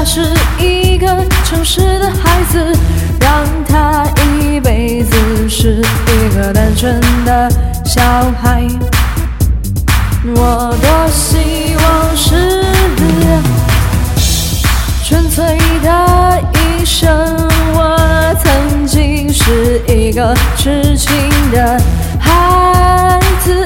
是一个诚实的孩子，让他一辈子是一个单纯的小孩。我多希望是纯粹的一生，我曾经是一个痴情的孩子。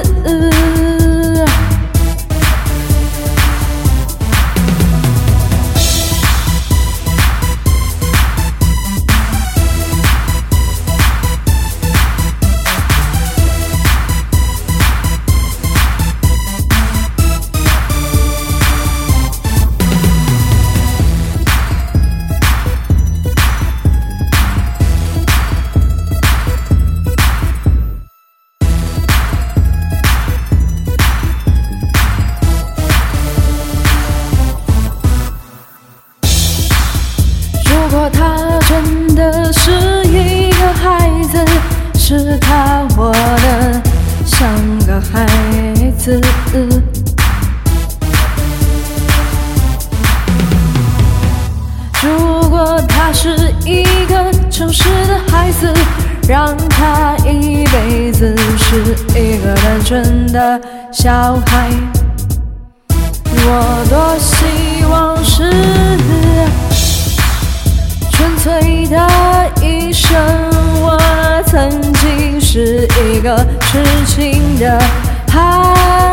如果他真的是一个孩子，是他活得像个孩子。如果他是一个诚实的孩子，让他一辈子是一个单纯的小孩。我多希望是纯粹的一生，我曾经是一个痴情的孩